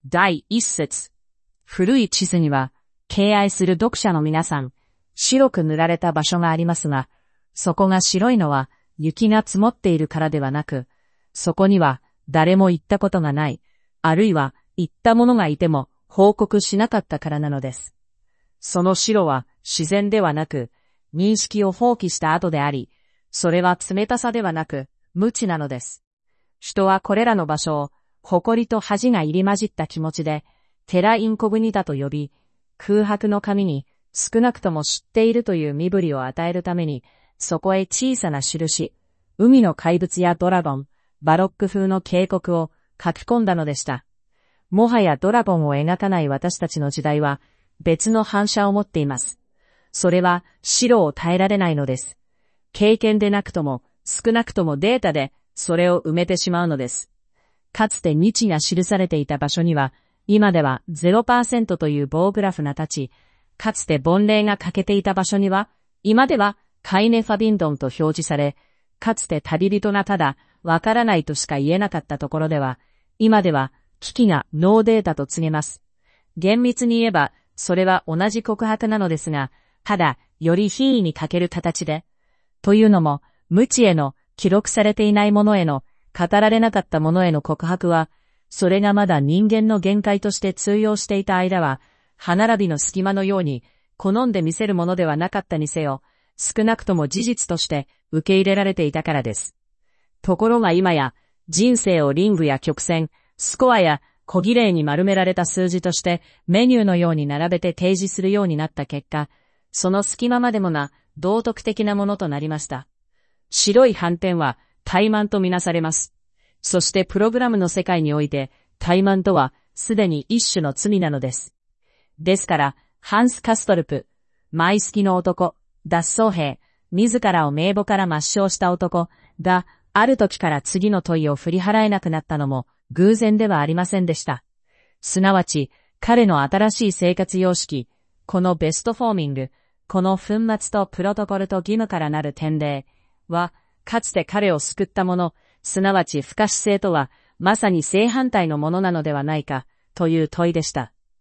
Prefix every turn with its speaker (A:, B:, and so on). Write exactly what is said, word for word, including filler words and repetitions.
A: だいいっ節。古い地図には、敬愛する読者の皆さん、白く塗られた場所がありますが、そこが白いのは雪が積もっているからではなく、そこには誰も行ったことがない、あるいは行った者がいても報告しなかったからなのです。その白は自然ではなく、認識を放棄した後であり、それは冷たさではなく、無知なのです。人はこれらの場所を、誇りと恥が入り混じった気持ちで、テラインコグニタと呼び、空白の紙に少なくとも知っているという身振りを与えるために、そこへ小さな印、海の怪物やドラゴン、バロック風の警告を書き込んだのでした。もはやドラゴンを描かない私たちの時代は、別の反射を持っています。それは白を耐えられないのです。経験でなくとも、少なくともデータで、それを埋めてしまうのです。かつて日が記されていた場所には、今では ゼロパーセント という棒グラフが立ち、かつて凡霊が欠けていた場所には、今ではカイネファビンドンと表示され、かつて旅人がただ、わからないとしか言えなかったところでは、今では危機がノーデータと告げます。厳密に言えば、それは同じ告白なのですが、ただ、より品位に欠ける形で、というのも、無知への、記録されていないものへの、語られなかったものへの告白は、それがまだ人間の限界として通用していた間は、歯並びの隙間のように、好んで見せるものではなかったにせよ、少なくとも事実として受け入れられていたからです。ところが今や、人生をリングや曲線、スコアや小綺麗に丸められた数字としてメニューのように並べて提示するようになった結果、その隙間までもが道徳的なものとなりました。白い斑点は怠慢とみなされます。そしてプログラムの世界において怠慢とはすでに一種の罪なのです。ですから、ハンス・カストルプ、マイスキの男、脱走兵、自らを名簿から抹消した男がある時から次の問いを振り払えなくなったのも偶然ではありませんでした。すなわち、彼の新しい生活様式、このベストフォーミング、この粉末とプロトコルと義務からなる典礼は、かつて彼を救ったもの、すなわち不可視性とは、まさに正反対のものなのではないか、という問いでした。